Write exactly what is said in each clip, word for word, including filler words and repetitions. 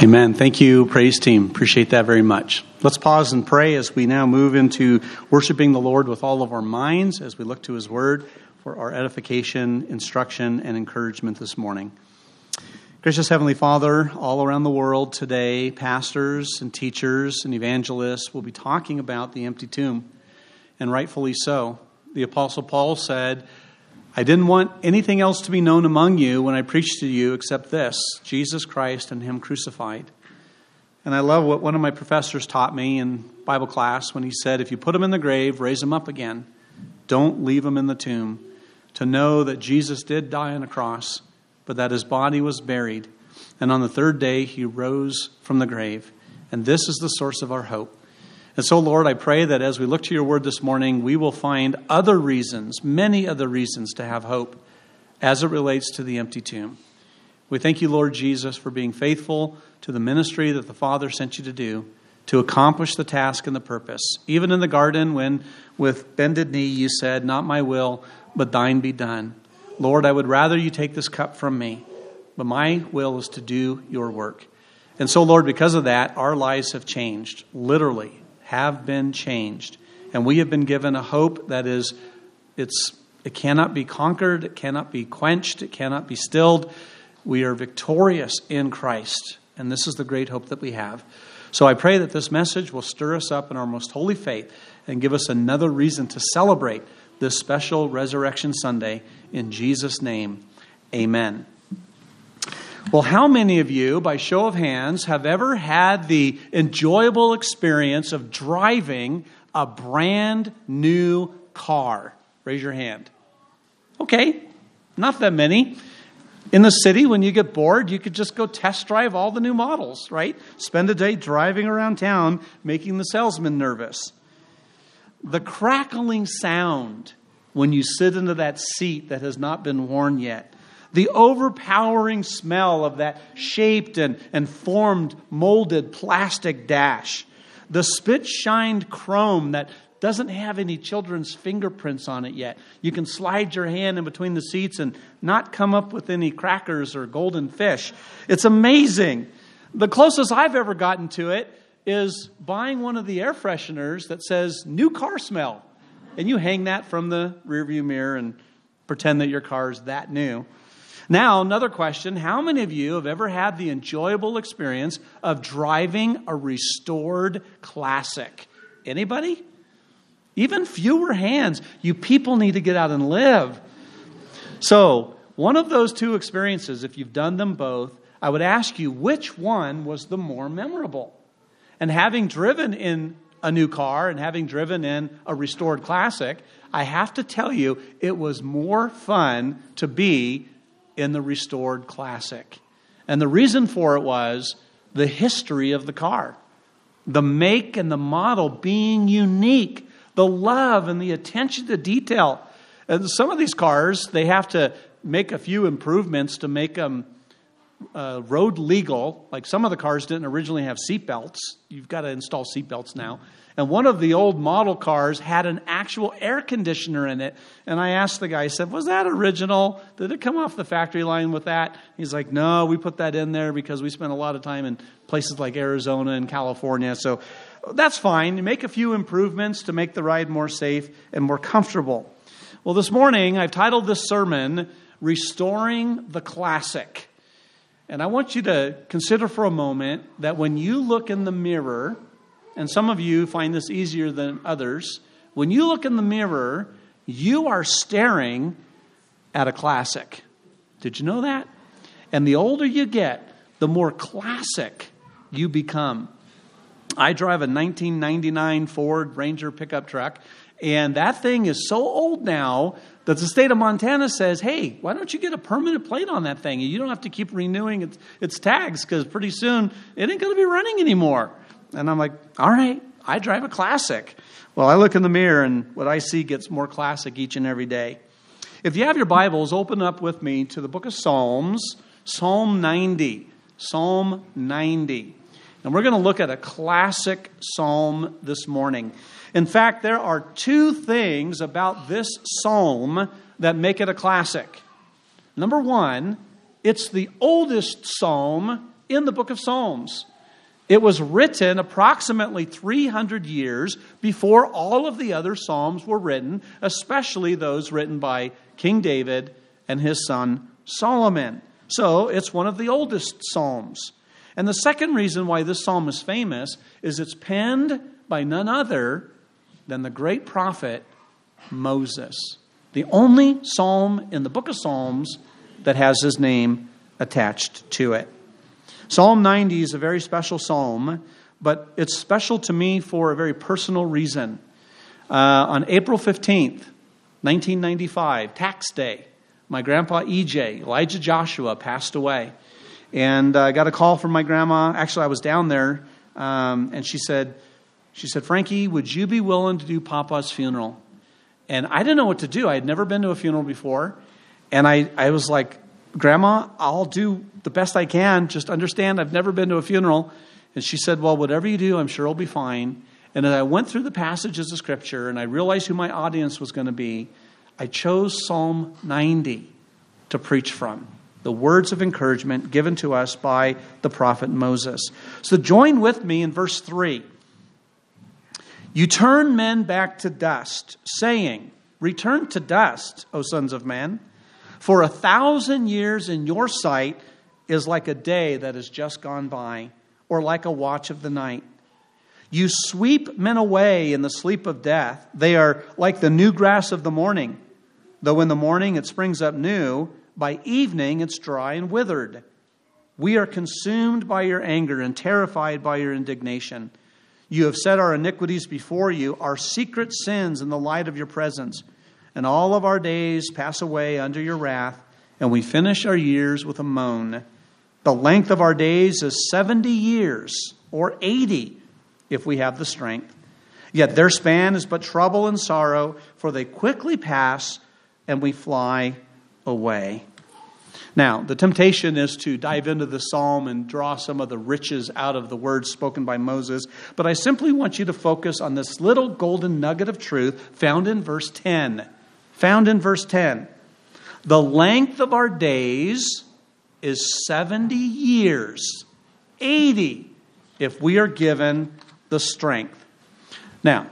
Amen. Thank you, praise team. Appreciate that very much. Let's pause and pray as we now move into worshiping the Lord with all of our minds as we look to His Word for our edification, instruction, and encouragement this morning. Gracious Heavenly Father, all around the world today, pastors and teachers and evangelists will be talking about the empty tomb, and rightfully so. The Apostle Paul said, I didn't want anything else to be known among you when I preached to you except this, Jesus Christ and Him crucified. And I love what one of my professors taught me in Bible class when he said, if you put him in the grave, raise him up again. Don't leave him in the tomb. To know that Jesus did die on a cross, but that His body was buried. And on the third day, He rose from the grave. And this is the source of our hope. And so, Lord, I pray that as we look to Your Word this morning, we will find other reasons, many other reasons to have hope as it relates to the empty tomb. We thank You, Lord Jesus, for being faithful to the ministry that the Father sent You to do, to accomplish the task and the purpose. Even in the garden when, with bended knee, You said, not my will, but Thine be done. Lord, I would rather You take this cup from me, but my will is to do Your work. And so, Lord, because of that, our lives have changed, literally. have been changed. And we have been given a hope that is, it's it cannot be conquered, it cannot be quenched, it cannot be stilled. We are victorious in Christ. And this is the great hope that we have. So I pray that this message will stir us up in our most holy faith and give us another reason to celebrate this special Resurrection Sunday. In Jesus' name, amen. Well, how many of you, by show of hands, have ever had the enjoyable experience of driving a brand new car? Raise your hand. Okay, not that many. In the city, when you get bored, you could just go test drive all the new models, right? Spend a day driving around town, making the salesman nervous. The crackling sound when you sit into that seat that has not been worn yet. The overpowering smell of that shaped and, and formed, molded plastic dash. The spit-shined chrome that doesn't have any children's fingerprints on it yet. You can slide your hand in between the seats and not come up with any crackers or golden fish. It's amazing. The closest I've ever gotten to it is buying one of the air fresheners that says new car smell. And you hang that from the rearview mirror and pretend that your car is that new. Now, another question. How many of you have ever had the enjoyable experience of driving a restored classic? Anybody? Even fewer hands. You people need to get out and live. So, one of those two experiences, if you've done them both, I would ask you, which one was the more memorable? And having driven in a new car and having driven in a restored classic, I have to tell you, it was more fun to be in the restored classic. And the reason for it was the history of the car. The make and the model being unique. The love and the attention to detail. And some of these cars, they have to make a few improvements to make them uh, road legal. Like some of the cars didn't originally have seatbelts. You've got to install seatbelts now. And one of the old model cars had an actual air conditioner in it. And I asked the guy, I said, was that original? Did it come off the factory line with that? He's like, no, we put that in there because we spent a lot of time in places like Arizona and California. So that's fine. You make a few improvements to make the ride more safe and more comfortable. Well, this morning I've titled this sermon, Restoring the Classic. And I want you to consider for a moment that when you look in the mirror, and some of you find this easier than others, when you look in the mirror, you are staring at a classic. Did you know that? And the older you get, the more classic you become. I drive a nineteen ninety-nine Ford Ranger pickup truck, and that thing is so old now that the state of Montana says, hey, why don't you get a permanent plate on that thing? You don't have to keep renewing its, its tags because pretty soon it ain't going to be running anymore. And I'm like, all right, I drive a classic. Well, I look in the mirror and what I see gets more classic each and every day. If you have your Bibles, open up with me to the book of Psalms, Psalm ninety. Psalm ninety. And we're going to look at a classic psalm this morning. In fact, there are two things about this psalm that make it a classic. Number one, it's the oldest psalm in the book of Psalms. It was written approximately three hundred years before all of the other Psalms were written, especially those written by King David and his son Solomon. So it's one of the oldest Psalms. And the second reason why this psalm is famous is it's penned by none other than the great prophet Moses. The only psalm in the book of Psalms that has his name attached to it. Psalm ninety is a very special psalm, but it's special to me for a very personal reason. Uh, on April fifteenth, nineteen ninety-five, tax day, my grandpa E J, Elijah Joshua, passed away. And I got a call from my grandma. Actually, I was down there, um, and she said, she said, Frankie, would you be willing to do Papa's funeral? And I didn't know what to do. I had never been to a funeral before. And I, I was like, Grandma, I'll do the best I can. Just understand, I've never been to a funeral. And she said, well, whatever you do, I'm sure it'll be fine. And as I went through the passages of Scripture and I realized who my audience was going to be, I chose Psalm ninety to preach from. The words of encouragement given to us by the prophet Moses. So join with me in verse three. You turn men back to dust, saying, return to dust, O sons of men. For a thousand years in your sight is like a day that has just gone by, or like a watch of the night. You sweep men away in the sleep of death. They are like the new grass of the morning. Though in the morning it springs up new, by evening it's dry and withered. We are consumed by your anger and terrified by your indignation. You have set our iniquities before you, our secret sins in the light of your presence. And all of our days pass away under your wrath, and we finish our years with a moan. The length of our days is seventy years, or eighty, if we have the strength. Yet their span is but trouble and sorrow, for they quickly pass, and we fly away. Now, the temptation is to dive into the psalm and draw some of the riches out of the words spoken by Moses. But I simply want you to focus on this little golden nugget of truth found in verse ten. Found in verse ten. The length of our days is seventy years. eighty if we are given the strength. Now,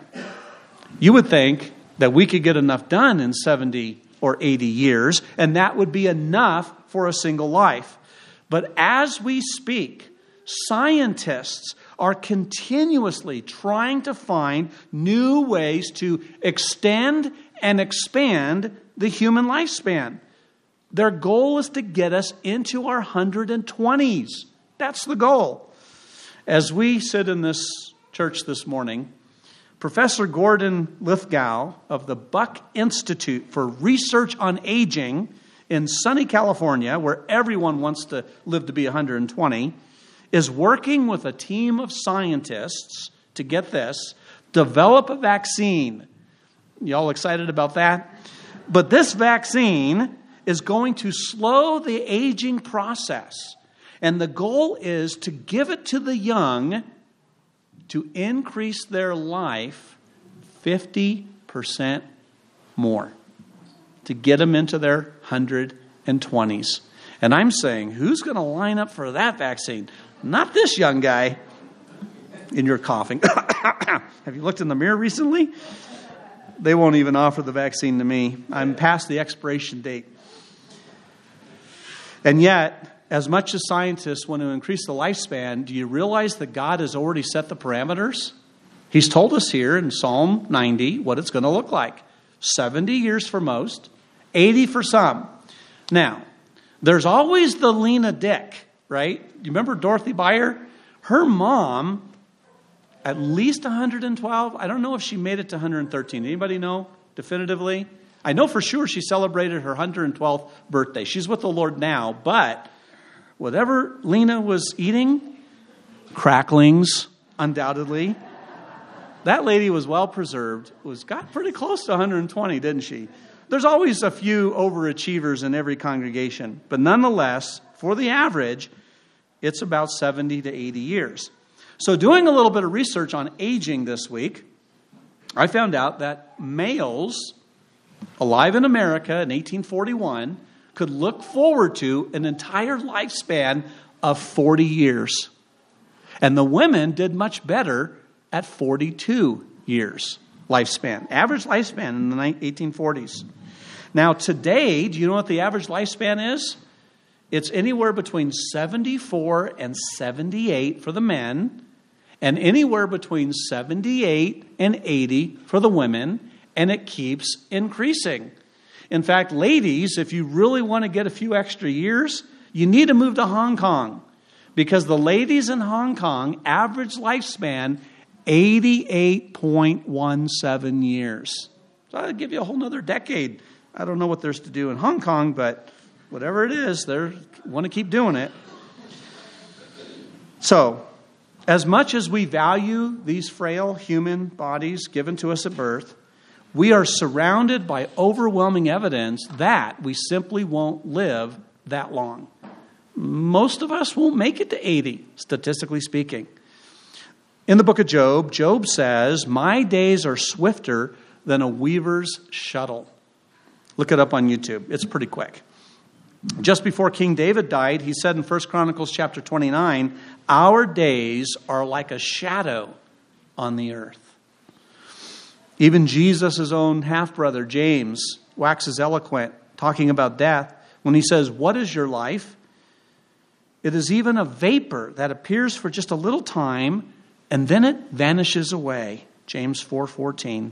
you would think that we could get enough done in seventy or eighty years, and that would be enough for a single life. But as we speak, scientists are continuously trying to find new ways to extend and expand the human lifespan. Their goal is to get us into our one hundred twenties. That's the goal. As we sit in this church this morning, Professor Gordon Lithgow of the Buck Institute for Research on Aging in sunny California, where everyone wants to live to be one hundred twenty, is working with a team of scientists to, get this, develop a vaccine. Y'all excited about that? But this vaccine is going to slow the aging process. And the goal is to give it to the young to increase their life fifty percent more. To get them into their one hundred twenties. And I'm saying, who's going to line up for that vaccine? Not this young guy. And you're coughing. Have you looked in the mirror recently? They won't even offer the vaccine to me. I'm past the expiration date. And yet, as much as scientists want to increase the lifespan, do you realize that God has already set the parameters? He's told us here in Psalm ninety what it's going to look like. seventy years for most, eighty for some. Now, there's always the Lena Dick, right? You remember Dorothy Beyer? Her mom, at least one hundred twelve. I don't know if she made it to one hundred thirteen. Anybody know definitively? I know for sure she celebrated her one hundred twelfth birthday. She's with the Lord now, but whatever Lena was eating, cracklings, undoubtedly. That lady was well preserved, was got pretty close to one hundred twenty, didn't she? There's always a few overachievers in every congregation, but nonetheless, for the average, it's about seventy to eighty years. So doing a little bit of research on aging this week, I found out that males alive in America in eighteen forty-one could look forward to an entire lifespan of forty years. And the women did much better at forty-two years lifespan. Average lifespan in the eighteen forties. Now today, do you know what the average lifespan is? It's anywhere between seventy-four and seventy-eight for the men, and anywhere between seventy-eight and eighty for the women, and it keeps increasing. In fact, ladies, if you really want to get a few extra years, you need to move to Hong Kong, because the ladies in Hong Kong average lifespan eighty-eight point one seven years. So I'll give you a whole nother decade. I don't know what there's to do in Hong Kong, but whatever it is, they want to keep doing it. So, as much as we value these frail human bodies given to us at birth, we are surrounded by overwhelming evidence that we simply won't live that long. Most of us won't make it to eighty, statistically speaking. In the book of Job, Job says, "My days are swifter than a weaver's shuttle." Look it up on YouTube. It's pretty quick. Just before King David died, he said in First Chronicles chapter twenty-nine, "Our days are like a shadow on the earth." Even Jesus' own half-brother, James, waxes eloquent, talking about death, when he says, "What is your life? It is even a vapor that appears for just a little time, and then it vanishes away." James four fourteen.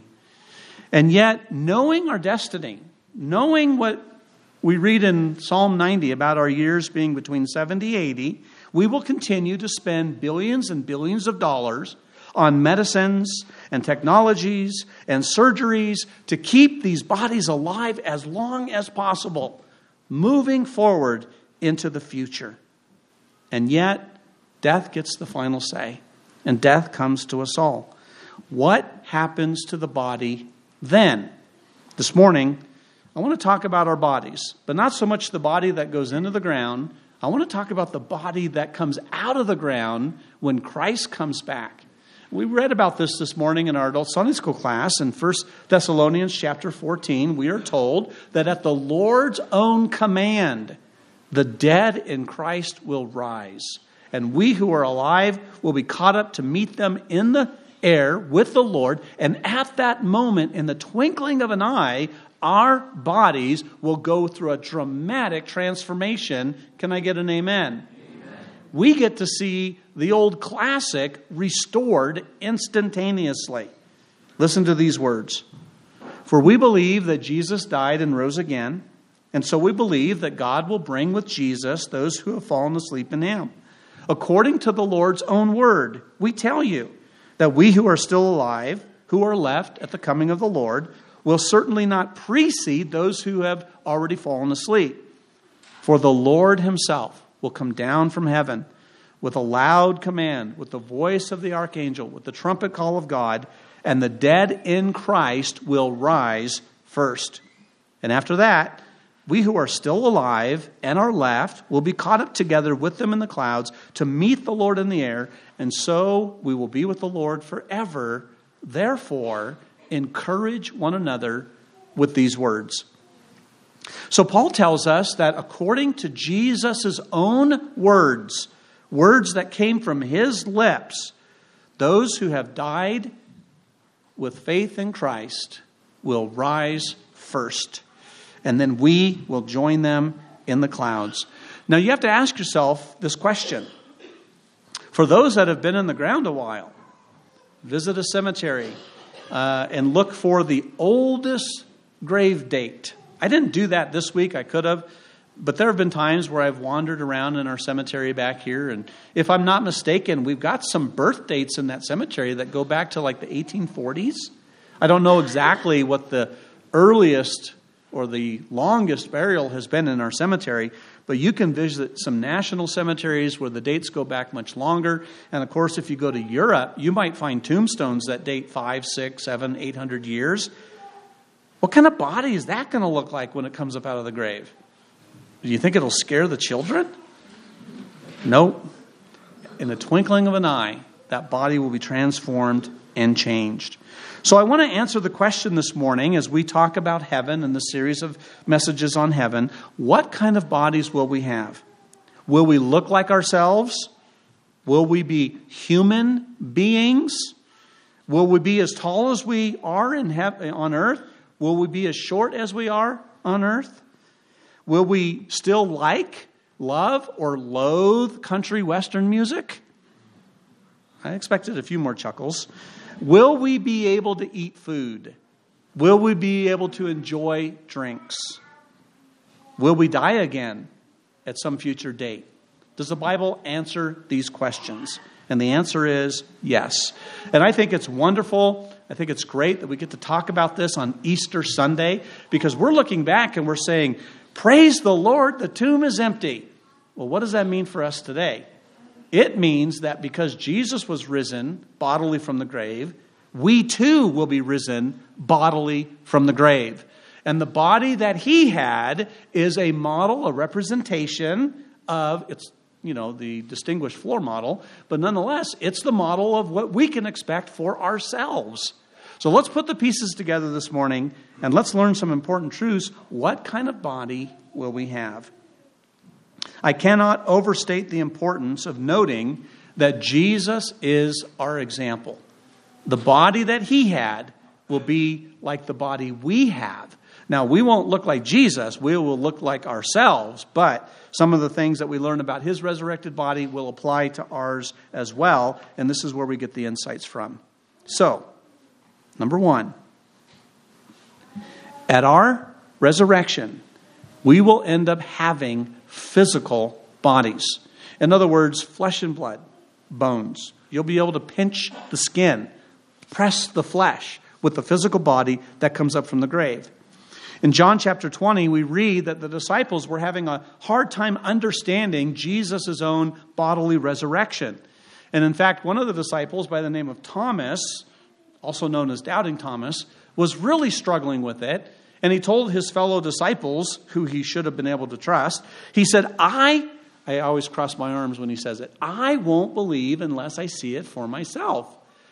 And yet, knowing our destiny, knowing what we read in Psalm ninety about our years being between seventy and eighty, we will continue to spend billions and billions of dollars on medicines and technologies and surgeries to keep these bodies alive as long as possible, moving forward into the future. And yet, death gets the final say, and death comes to us all. What happens to the body then? This morning, I want to talk about our bodies, but not so much the body that goes into the ground. I want to talk about the body that comes out of the ground when Christ comes back. We read about this this morning in our adult Sunday school class in First Thessalonians chapter fourteen. We are told that at the Lord's own command, the dead in Christ will rise, and we who are alive will be caught up to meet them in the air with the Lord. And at that moment, in the twinkling of an eye, our bodies will go through a dramatic transformation. Can I get an amen? Amen. We get to see the old classic restored instantaneously. Listen to these words. "For we believe that Jesus died and rose again, and so we believe that God will bring with Jesus those who have fallen asleep in him. According to the Lord's own word, we tell you that we who are still alive, who are left at the coming of the Lord, will certainly not precede those who have already fallen asleep. For the Lord himself will come down from heaven with a loud command, with the voice of the archangel, with the trumpet call of God, and the dead in Christ will rise first. And after that, we who are still alive and are left will be caught up together with them in the clouds to meet the Lord in the air, and so we will be with the Lord forever. Therefore, encourage one another with these words." So Paul tells us that according to Jesus' own words, words that came from his lips, those who have died with faith in Christ will rise first. And then we will join them in the clouds. Now you have to ask yourself this question. For those that have been in the ground a while, visit a cemetery uh, and look for the oldest grave date. I didn't do that this week. I could have. But there have been times where I've wandered around in our cemetery back here. And if I'm not mistaken, we've got some birth dates in that cemetery that go back to like the eighteen forties. I don't know exactly what the earliest or the longest burial has been in our cemetery, but you can visit some national cemeteries where the dates go back much longer. And of course, if you go to Europe, you might find tombstones that date five, six, seven, eight hundred years. What kind of body is that going to look like when it comes up out of the grave? Do you think it'll scare the children? Nope. In the twinkling of an eye, that body will be transformed and changed. So I want to answer the question this morning as we talk about heaven and the series of messages on heaven. What kind of bodies will we have? Will we look like ourselves? Will we be human beings? Will we be as tall as we are in heaven, on earth? Will we be as short as we are on earth? Will we still like, love, or loathe country western music? I expected a few more chuckles. Will we be able to eat food? Will we be able to enjoy drinks? Will we die again at some future date? Does the Bible answer these questions? And the answer is yes. And I think it's wonderful. I think it's great that we get to talk about this on Easter Sunday, because we're looking back and we're saying, praise the Lord, the tomb is empty. Well, what does that mean for us today? It means that because Jesus was risen bodily from the grave, we too will be risen bodily from the grave. And the body that he had is a model, a representation of, it's, you know, the distinguished floor model, but nonetheless, it's the model of what we can expect for ourselves. So let's put the pieces together this morning and let's learn some important truths. What kind of body will we have? I cannot overstate the importance of noting that Jesus is our example. The body that he had will be like the body we have. Now, we won't look like Jesus. We will look like ourselves. But some of the things that we learn about his resurrected body will apply to ours as well. And this is where we get the insights from. So, number one, at our resurrection, we will end up having physical bodies. In other words, flesh and blood, bones. You'll be able to pinch the skin, press the flesh with the physical body that comes up from the grave. In John chapter twenty, we read that the disciples were having a hard time understanding Jesus' own bodily resurrection. And in fact, one of the disciples by the name of Thomas, also known as Doubting Thomas, was really struggling with it. And he told his fellow disciples, who he should have been able to trust, he said, I, I always cross my arms when he says it, I won't believe unless I see it for myself.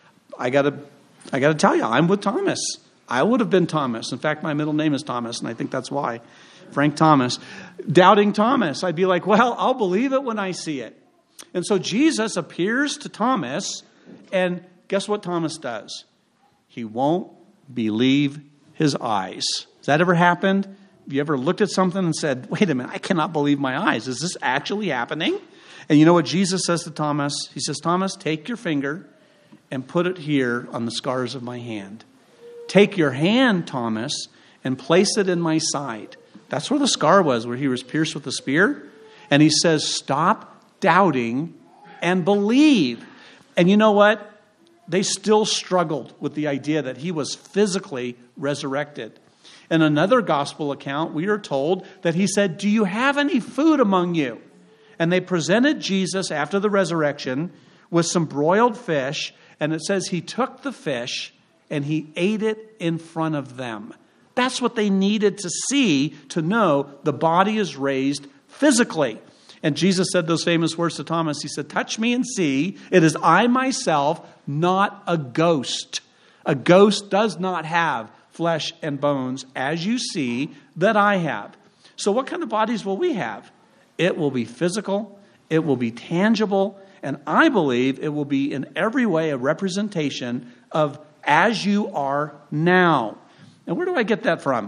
I gotta, I gotta tell you, I'm with Thomas. I would have been Thomas. In fact, my middle name is Thomas, and I think that's why. Frank Thomas. Doubting Thomas. I'd be like, well, I'll believe it when I see it. And so Jesus appears to Thomas, and guess what Thomas does? He won't believe his eyes. Has that ever happened? Have you ever looked at something and said, wait a minute, I cannot believe my eyes. Is this actually happening? And you know what Jesus says to Thomas? He says, Thomas, take your finger and put it here on the scars of my hand. Take your hand, Thomas, and place it in my side. That's where the scar was, where he was pierced with a spear. And he says, stop doubting and believe. And you know what? They still struggled with the idea that he was physically resurrected. In another gospel account, we are told that he said, do you have any food among you? And they presented Jesus after the resurrection with some broiled fish. And it says he took the fish and he ate it in front of them. That's what they needed to see to know the body is raised physically. And Jesus said those famous words to Thomas. He said, touch me and see. It is I myself, not a ghost. A ghost does not have flesh and bones, as you see that I have. So what kind of bodies will we have? It will be physical. It will be tangible. And I believe it will be in every way a representation of as you are now. And where do I get that from?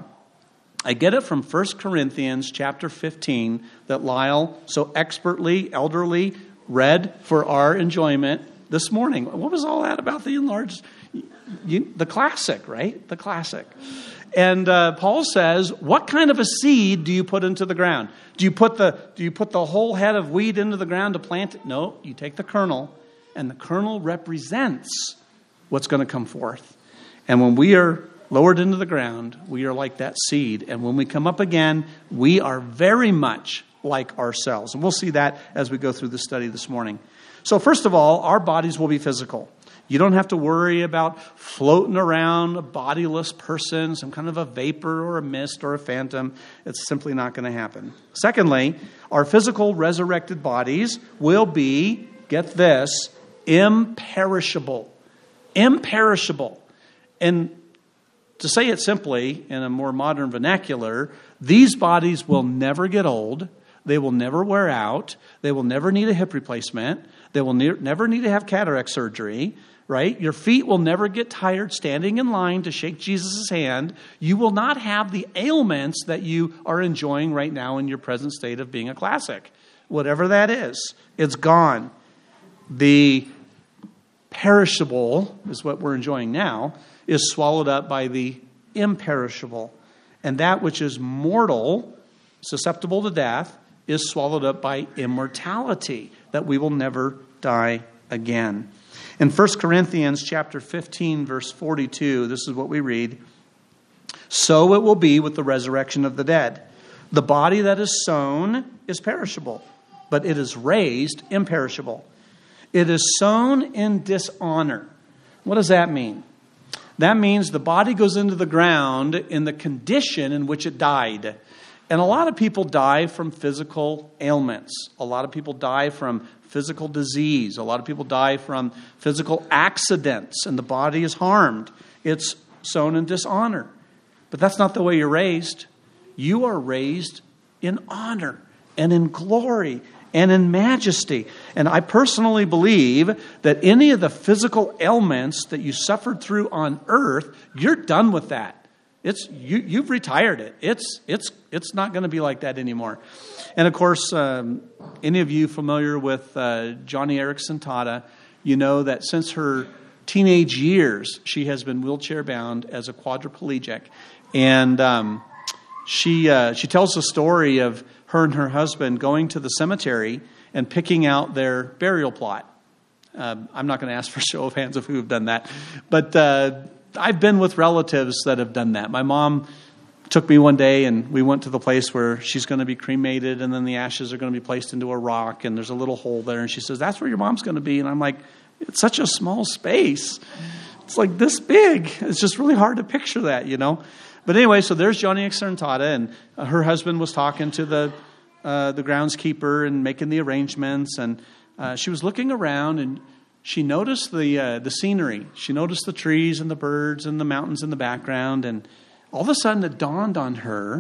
I get it from First Corinthians chapter fifteen that Lyle so expertly, elderly read for our enjoyment this morning. What was all that about the enlarged? You, the classic, right? The classic. And uh, Paul says, what kind of a seed do you put into the ground? Do you put the do you put the whole head of wheat into the ground to plant it? No, you take the kernel, and the kernel represents what's going to come forth. And when we are lowered into the ground, we are like that seed. And when we come up again, we are very much like ourselves. And we'll see that as we go through the study this morning. So first of all, our bodies will be physical. You don't have to worry about floating around a bodiless person, some kind of a vapor or a mist or a phantom. It's simply not going to happen. Secondly, our physical resurrected bodies will be, get this, imperishable. Imperishable. And to say it simply, in a more modern vernacular, these bodies will never get old. They will never wear out. They will never need a hip replacement. They will ne- never need to have cataract surgery, right? Your feet will never get tired standing in line to shake Jesus' hand. You will not have the ailments that you are enjoying right now in your present state of being a classic. Whatever that is, it's gone. The perishable is what we're enjoying now, is swallowed up by the imperishable. And that which is mortal, susceptible to death, is swallowed up by immortality, that we will never die again. In First Corinthians chapter fifteen, verse forty-two, this is what we read. So it will be with the resurrection of the dead. The body that is sown is perishable, but it is raised imperishable. It is sown in dishonor. What does that mean? That means the body goes into the ground in the condition in which it died. And a lot of people die from physical ailments. A lot of people die from physical disease. A lot of people die from physical accidents, and the body is harmed. It's sown in dishonor. But that's not the way you're raised. You are raised in honor and in glory and in majesty. And I personally believe that any of the physical ailments that you suffered through on earth, you're done with that. It's you, you've retired it. It's it's it's not going to be like that anymore. And of course, um, any of you familiar with uh, Joni Eareckson Tada, you know that since her teenage years, she has been wheelchair bound as a quadriplegic, and um, she uh, she tells a story of her and her husband going to the cemetery and picking out their burial plot. Uh, I'm not going to ask for a show of hands of who have done that, but uh, I've been with relatives that have done that. My mom took me one day and we went to the place where she's going to be cremated, and then the ashes are going to be placed into a rock, and there's a little hole there. And she says, "That's where your mom's going to be." And I'm like, it's such a small space. It's like this big. It's just really hard to picture that, you know. But anyway, so there's Joni Eareckson Tada, and uh, her husband was talking to the uh, the groundskeeper and making the arrangements, and uh, she was looking around, and she noticed the uh, the scenery. She noticed the trees and the birds and the mountains in the background, and all of a sudden it dawned on her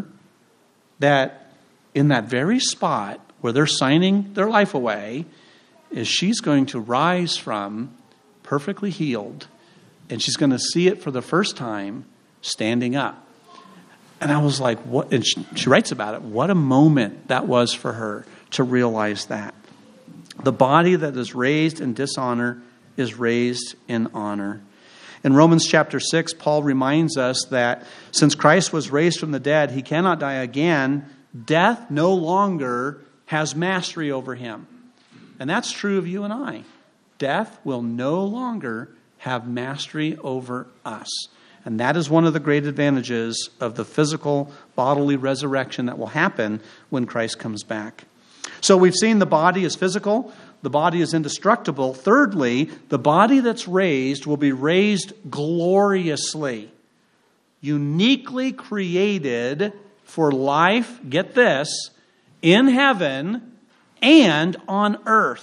that in that very spot where they're signing their life away, is she's going to rise from perfectly healed, and she's going to see it for the first time standing up. And I was like, what? And she, she writes about it. What a moment that was for her to realize that. The body that is raised in dishonor is raised in honor. In Romans chapter six, Paul reminds us that since Christ was raised from the dead, he cannot die again. Death no longer has mastery over him. And that's true of you and I. Death will no longer have mastery over us. And that is one of the great advantages of the physical bodily resurrection that will happen when Christ comes back. So we've seen the body is physical. The body is indestructible. Thirdly, the body that's raised will be raised gloriously. Uniquely created for life, get this, in heaven and on earth.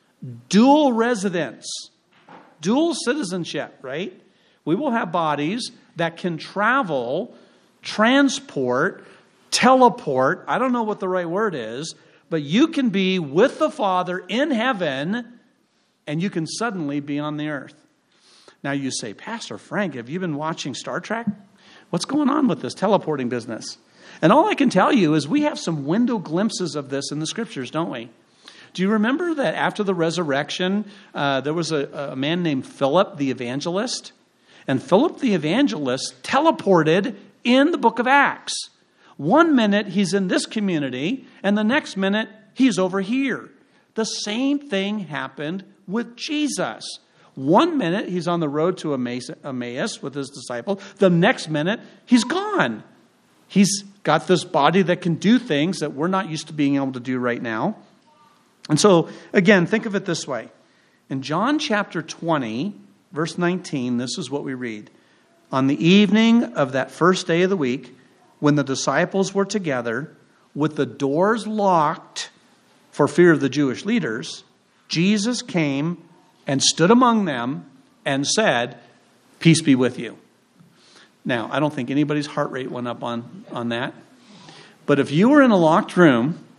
Dual residence. Dual citizenship, right? We will have bodies that can travel, transport, teleport. I don't know what the right word is, but you can be with the Father in heaven, and you can suddenly be on the earth. Now you say, Pastor Frank, have you been watching Star Trek? What's going on with this teleporting business? And all I can tell you is we have some window glimpses of this in the scriptures, don't we? Do you remember that after the resurrection, uh, there was a, a man named Philip the evangelist? And Philip the evangelist teleported in the book of Acts. One minute he's in this community, and the next minute he's over here. The same thing happened with Jesus. One minute he's on the road to Emmaus with his disciples. The next minute he's gone. He's got this body that can do things that we're not used to being able to do right now. And so, again, think of it this way. In John chapter twenty, verse nineteen, this is what we read. On the evening of that first day of the week, when the disciples were together, with the doors locked for fear of the Jewish leaders, Jesus came and stood among them and said, "Peace be with you." Now, I don't think anybody's heart rate went up on, on that. But if you were in a locked room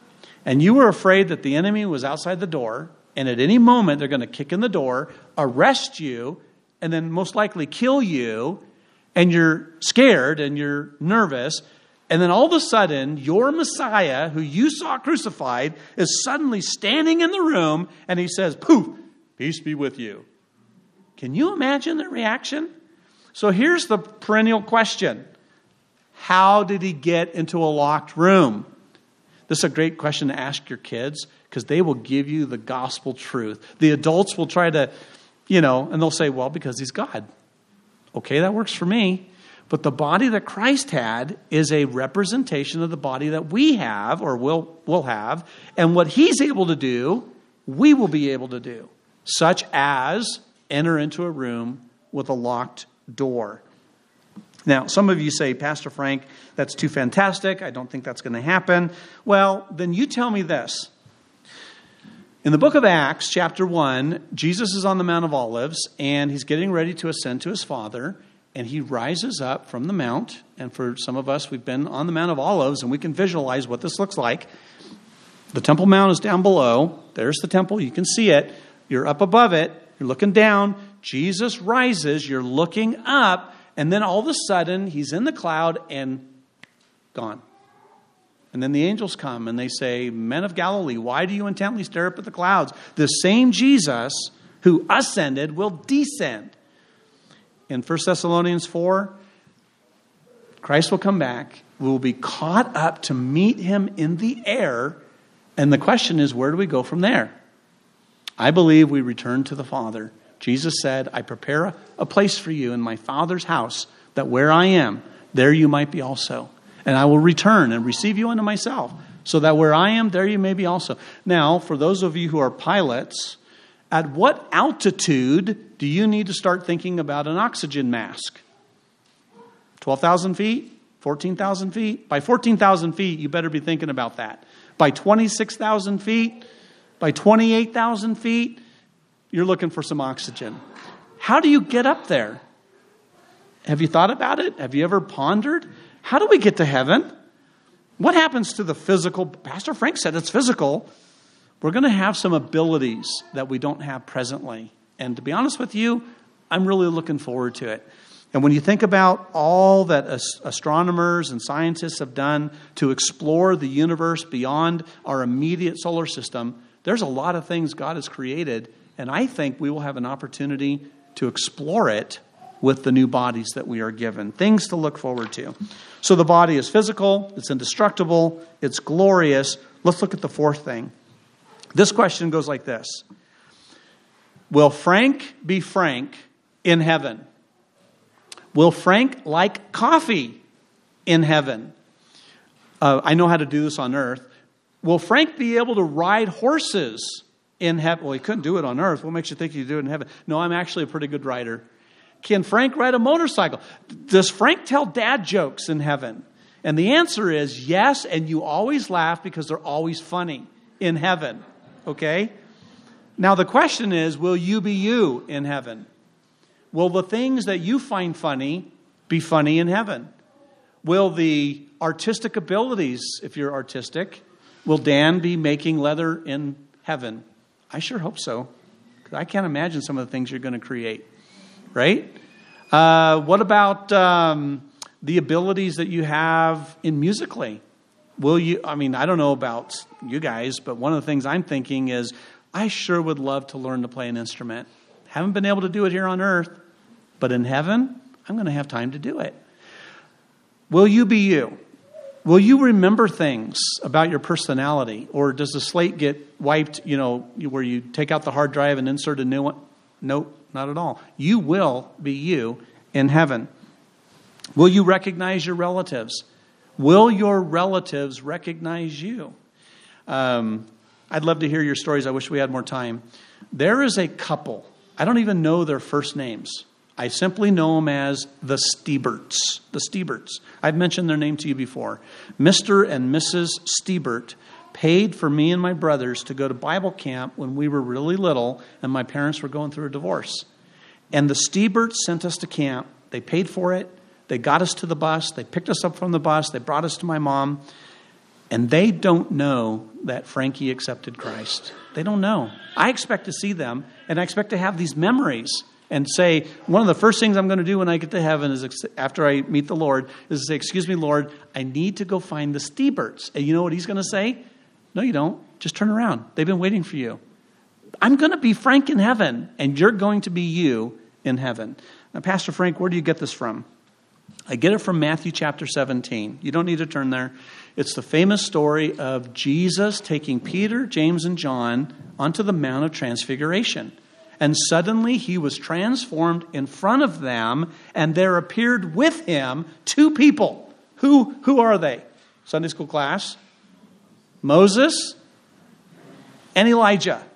and you were afraid that the enemy was outside the door, and at any moment they're going to kick in the door, arrest you, and then most likely kill you, and you're scared and you're nervous, and then all of a sudden your Messiah, who you saw crucified, is suddenly standing in the room, and he says, poof, peace be with you. Can you imagine the reaction? So here's the perennial question. How did he get into a locked room? This is a great question to ask your kids, because they will give you the gospel truth. The adults will try to, you know, and they'll say, well, because he's God. Okay, that works for me. But the body that Christ had is a representation of the body that we have or will, will have. And what he's able to do, we will be able to do. Such as enter into a room with a locked door. Now, some of you say, Pastor Frank, that's too fantastic. I don't think that's going to happen. Well, then you tell me this. In the book of Acts, chapter one, Jesus is on the Mount of Olives, and he's getting ready to ascend to his Father, and he rises up from the mount. And for some of us, we've been on the Mount of Olives, and we can visualize what this looks like. The Temple Mount is down below. There's the temple. You can see it. You're up above it. You're looking down. Jesus rises. You're looking up. And then all of a sudden, he's in the cloud and gone. And then the angels come and they say, men of Galilee, why do you intently stare up at the clouds? The same Jesus who ascended will descend. In First Thessalonians four, Christ will come back. We will be caught up to meet him in the air. And the question is, where do we go from there? I believe we return to the Father. Jesus said, I prepare a, a place for you in my Father's house, that where I am, there you might be also. And I will return and receive you unto myself, so that where I am, there you may be also. Now, for those of you who are pilots, at what altitude do you need to start thinking about an oxygen mask? twelve thousand feet? fourteen thousand feet? By fourteen thousand feet, you better be thinking about that. By twenty-six thousand feet? By twenty-eight thousand feet? You're looking for some oxygen. How do you get up there? Have you thought about it? Have you ever pondered? How do we get to heaven? What happens to the physical? Pastor Frank said it's physical. We're going to have some abilities that we don't have presently. And to be honest with you, I'm really looking forward to it. And when you think about all that astronomers and scientists have done to explore the universe beyond our immediate solar system, there's a lot of things God has created. And I think we will have an opportunity to explore it with the new bodies that we are given. Things to look forward to. So the body is physical, it's indestructible, it's glorious. Let's look at the fourth thing. This question goes like this. Will Frank be Frank in heaven? Will Frank like coffee in heaven? Uh, I know how to do this on earth. Will Frank be able to ride horses in heaven? Well, he couldn't do it on earth. What makes you think he could do it in heaven? No, I'm actually a pretty good rider. Can Frank ride a motorcycle? Does Frank tell dad jokes in heaven? And the answer is yes, and you always laugh because they're always funny in heaven. Okay? Now the question is, will you be you in heaven? Will the things that you find funny be funny in heaven? Will the artistic abilities, if you're artistic, will Dan be making leather in heaven? I sure hope so. Because I can't imagine some of the things you're going to create. Right? Uh, what about um, the abilities that you have in musically? Will you, I mean, I don't know about you guys, but one of the things I'm thinking is I sure would love to learn to play an instrument. Haven't been able to do it here on earth, but in heaven, I'm going to have time to do it. Will you be you? Will you remember things about your personality? Or does the slate get wiped, you know, where you take out the hard drive and insert a new one? Nope, not at all. You will be you in heaven. Will you recognize your relatives? Will your relatives recognize you? Um, I'd love to hear your stories. I wish we had more time. There is a couple. I don't even know their first names. I simply know them as the Stieberts. The Stieberts. I've mentioned their name to you before. Mister and Missus Stiebert paid for me and my brothers to go to Bible camp when we were really little and my parents were going through a divorce. And the Stieberts sent us to camp. They paid for it. They got us to the bus. They picked us up from the bus. They brought us to my mom. And they don't know that Frankie accepted Christ. They don't know. I expect to see them, and I expect to have these memories and say, one of the first things I'm going to do when I get to heaven is, after I meet the Lord, is to say, excuse me, Lord, I need to go find the Steberts. And you know what he's going to say? No, you don't. Just turn around. They've been waiting for you. I'm going to be Frank in heaven, and you're going to be you in heaven. Now, Pastor Frank, where do you get this from? I get it from Matthew chapter seventeen. You don't need to turn there. It's the famous story of Jesus taking Peter, James, and John onto the Mount of Transfiguration. And suddenly he was transformed in front of them, and there appeared with him two people. Who, who are they? Sunday school class? Moses and Elijah.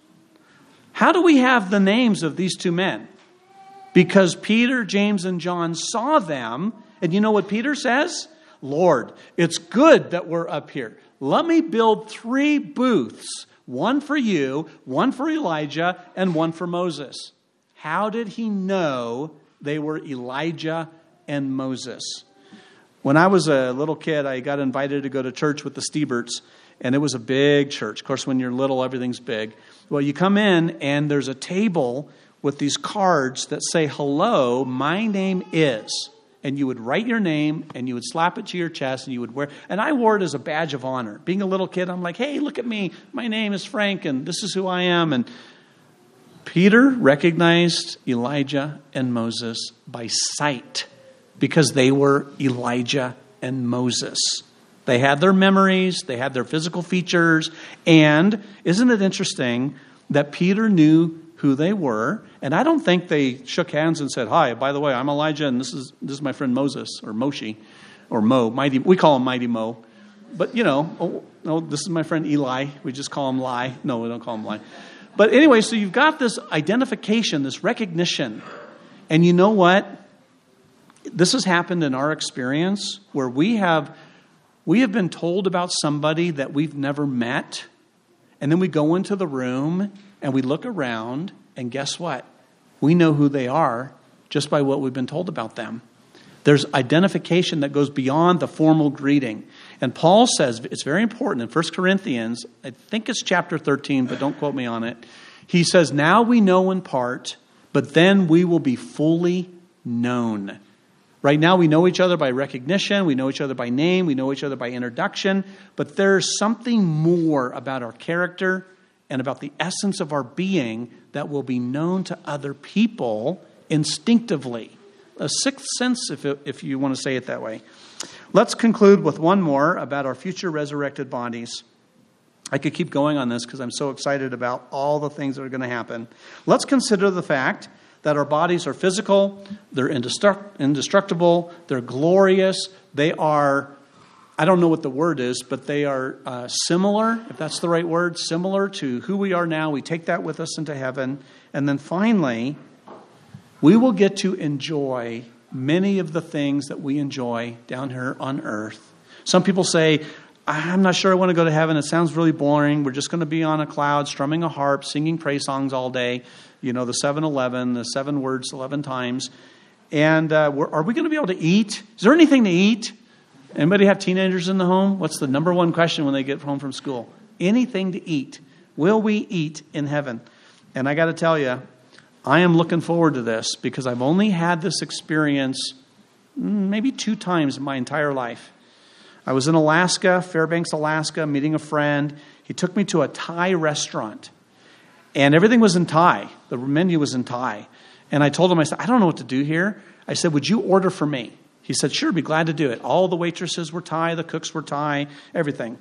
How do we have the names of these two men? Because Peter, James, and John saw them, and you know what Peter says? Lord, it's good that we're up here. Let me build three booths, one for you, one for Elijah, and one for Moses. How did he know they were Elijah and Moses? When I was a little kid, I got invited to go to church with the Steberts, and it was a big church. Of course, when you're little, everything's big. Well, you come in, and there's a table with these cards that say, hello, my name is. And you would write your name, and you would slap it to your chest, and you would wear. And I wore it as a badge of honor. Being a little kid, I'm like, hey, look at me. My name is Frank, and this is who I am. And Peter recognized Elijah and Moses by sight because they were Elijah and Moses. They had their memories. They had their physical features. And isn't it interesting that Peter knew who they were, and I don't think they shook hands and said, hi, by the way, I'm Elijah, and this is this is my friend Moses, or Moshe, or Mo, Mighty. We call him Mighty Mo. But, you know, oh, no, this is my friend Eli. We just call him Lai. No, we don't call him Lai. But anyway, so you've got this identification, this recognition. And you know what? This has happened in our experience where we have we have been told about somebody that we've never met, and then we go into the room and we look around, and guess what? We know who they are just by what we've been told about them. There's identification that goes beyond the formal greeting. And Paul says, it's very important in First Corinthians, I think it's chapter thirteen, but don't quote me on it. He says, now we know in part, but then we will be fully known. Right now we know each other by recognition, we know each other by name, we know each other by introduction, but there's something more about our character and about the essence of our being that will be known to other people instinctively. A sixth sense, if, it, if you want to say it that way. Let's conclude with one more about our future resurrected bodies. I could keep going on this because I'm so excited about all the things that are going to happen. Let's consider the fact that our bodies are physical, they're indestruct- indestructible, they're glorious, they are, I don't know what the word is, but they are uh, similar, if that's the right word, similar to who we are now. We take that with us into heaven. And then finally, we will get to enjoy many of the things that we enjoy down here on earth. Some people say, I'm not sure I want to go to heaven. It sounds really boring. We're just going to be on a cloud, strumming a harp, singing praise songs all day. You know, the seven eleven, the seven words eleven times. And uh, are we going to be able to eat? Is there anything to eat? Anybody have teenagers in the home? What's the number one question when they get home from school? Anything to eat. Will we eat in heaven? And I got to tell you, I am looking forward to this because I've only had this experience maybe two times in my entire life. I was in Alaska, Fairbanks, Alaska, meeting a friend. He took me to a Thai restaurant. And everything was in Thai. The menu was in Thai. And I told him, I said, I don't know what to do here. I said, would you order for me? He said, sure, be glad to do it. All the waitresses were Thai, the cooks were Thai, everything.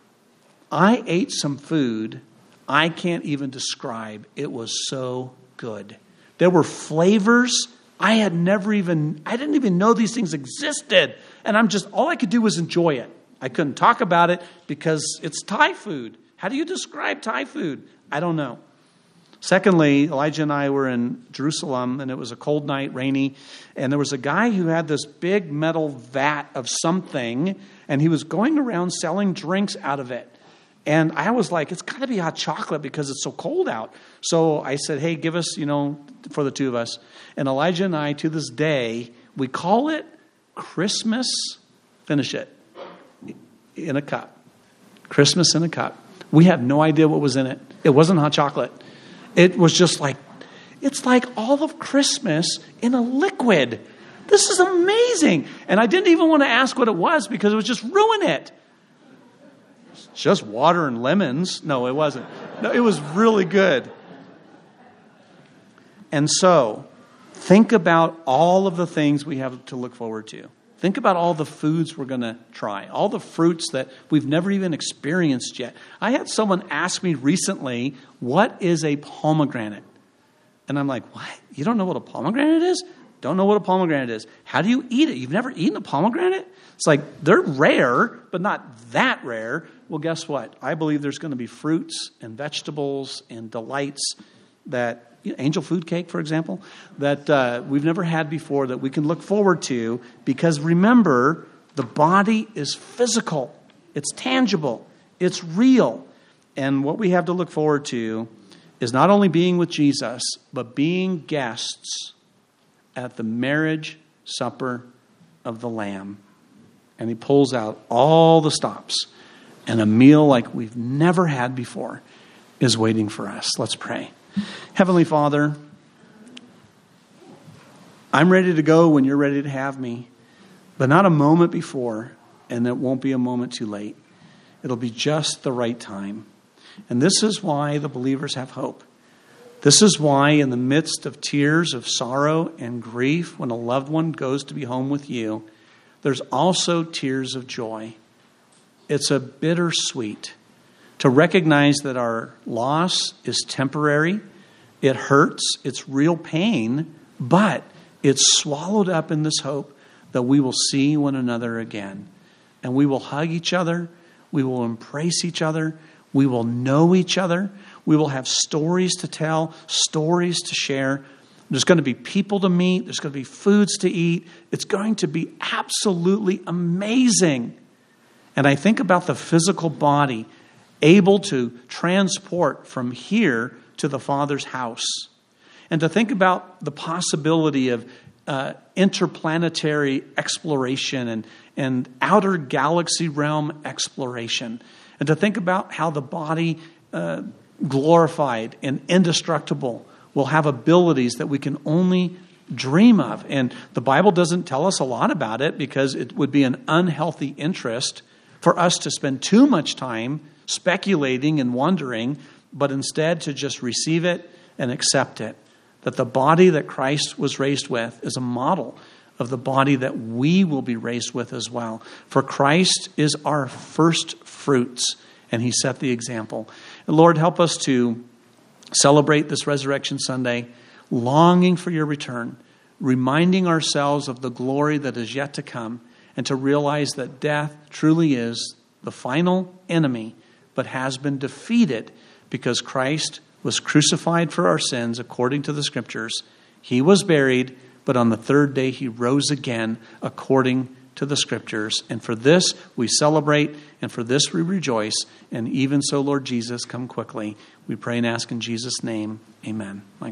I ate some food I can't even describe. It was so good. There were flavors I had never even, I didn't even know these things existed. And I'm just, all I could do was enjoy it. I couldn't talk about it because it's Thai food. How do you describe Thai food? I don't know. Secondly, Elijah and I were in Jerusalem, and it was a cold night, rainy, and there was a guy who had this big metal vat of something, and he was going around selling drinks out of it. And I was like, it's got to be hot chocolate because it's so cold out. So I said, hey, give us, you know, for the two of us. And Elijah and I, to this day, we call it Christmas, finish it, in a cup. Christmas in a cup. We had no idea what was in it. It wasn't hot chocolate. It was just like, it's like all of Christmas in a liquid. This is amazing. And I didn't even want to ask what it was because it would just ruin it. It's just water and lemons. No, it wasn't. No, it was really good. And so, think about all of the things we have to look forward to. Think about all the foods we're going to try, all the fruits that we've never even experienced yet. I had someone ask me recently, what is a pomegranate? And I'm like, what? You don't know what a pomegranate is? Don't know what a pomegranate is. How do you eat it? You've never eaten a pomegranate? It's like, they're rare, but not that rare. Well, guess what? I believe there's going to be fruits and vegetables and delights that, you know, angel food cake, for example, that uh, we've never had before that we can look forward to, because remember, the body is physical. It's tangible. It's real. And what we have to look forward to is not only being with Jesus, but being guests at the marriage supper of the Lamb. And he pulls out all the stops, and a meal like we've never had before is waiting for us. Let's pray. Heavenly Father, I'm ready to go when you're ready to have me, but not a moment before, and it won't be a moment too late. It'll be just the right time. And this is why the believers have hope. This is why in the midst of tears of sorrow and grief, when a loved one goes to be home with you, there's also tears of joy. It's a bittersweet to recognize that our loss is temporary. It hurts. It's real pain, but it's swallowed up in this hope that we will see one another again. And we will hug each other. We will embrace each other. We will know each other. We will have stories to tell, stories to share. There's going to be people to meet. There's going to be foods to eat. It's going to be absolutely amazing. And I think about the physical body able to transport from here to the Father's house. And to think about the possibility of uh, interplanetary exploration and, and outer galaxy realm exploration. And to think about how the body, uh, glorified and indestructible, will have abilities that we can only dream of. And the Bible doesn't tell us a lot about it because it would be an unhealthy interest for us to spend too much time speculating and wondering, but instead to just receive it and accept it. That the body that Christ was raised with is a model of the body that we will be raised with as well. For Christ is our first fruits, and he set the example. And Lord, help us to celebrate this Resurrection Sunday, longing for your return, reminding ourselves of the glory that is yet to come, and to realize that death truly is the final enemy, but has been defeated because Christ was crucified for our sins according to the Scriptures. He was buried, but on the third day he rose again according to the Scriptures. And for this we celebrate, and for this we rejoice. And even so, Lord Jesus, come quickly. We pray and ask in Jesus' name. Amen.